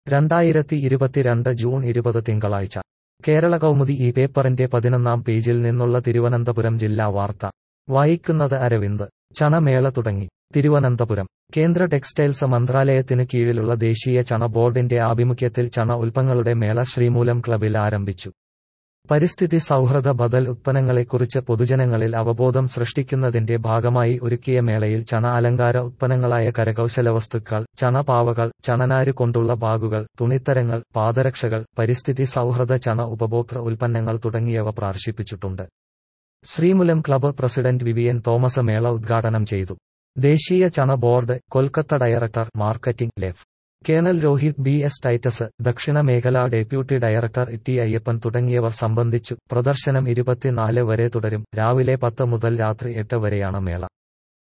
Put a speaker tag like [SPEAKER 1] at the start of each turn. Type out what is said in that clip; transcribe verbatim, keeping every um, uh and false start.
[SPEAKER 1] രണ്ടായിരത്തി ഇരുപത്തിരണ്ട് ജൂൺ ഇരുപത് തിങ്കളാഴ്ച കേരള കൗമുദി ഈ പേപ്പറിന്റെ പതിനൊന്നാം പേജിൽ നിന്നുള്ള തിരുവനന്തപുരം ജില്ലാ വാർത്ത വായിക്കുന്നത് അരവിന്ദ്. ചണമേള തുടങ്ങി. തിരുവനന്തപുരം കേന്ദ്ര ടെക്സ്റ്റൈൽസ് മന്ത്രാലയത്തിന് കീഴിലുള്ള ദേശീയ ചണ ബോർഡിന്റെ ആഭിമുഖ്യത്തിൽ ചണ ഉൽപ്പന്നങ്ങളുടെ മേള ശ്രീമൂലം ക്ലബിൽ ആരംഭിച്ചു. പരിസ്ഥിതി സൗഹൃദ ബദൽ ഉത്പന്നങ്ങളെക്കുറിച്ച് പൊതുജനങ്ങളിൽ അവബോധം സൃഷ്ടിക്കുന്നതിന്റെ ഭാഗമായി ഒരുക്കിയ മേളയിൽ ചണ അലങ്കാര ഉത്പന്നങ്ങളായ കരകൗശലവസ്തുക്കൾ, ചണപാവകൾ, ചണനാര് കൊണ്ടുള്ള ബാഗുകൾ, തുണിത്തരങ്ങൾ, പാദരക്ഷകൾ, പരിസ്ഥിതി സൗഹൃദ ചണ ഉപഭോക്തൃ ഉൽപ്പന്നങ്ങൾ തുടങ്ങിയവ പ്രദർശിപ്പിച്ചിട്ടുണ്ട്. Sreemoolam club president Vivian Thomas മേള ഉദ്ഘാടനം ചെയ്തു. ദേശീയ ചണ ബോർഡ് കൊൽക്കത്ത ഡയറക്ടർ മാർക്കറ്റിംഗ് ലെഫ്. Colonel Rohit B S Titus, ദക്ഷിണ മേഖലാ ഡെപ്യൂട്ടി ഡയറക്ടർ ടി അയ്യപ്പൻ തുടങ്ങിയവർ സംബന്ധിച്ചു. പ്രദർശനം ഇരുപത്തിനാല് വരെ തുടരും. രാവിലെ പത്ത് മുതൽ രാത്രി എട്ട് വരെയാണ് മേള.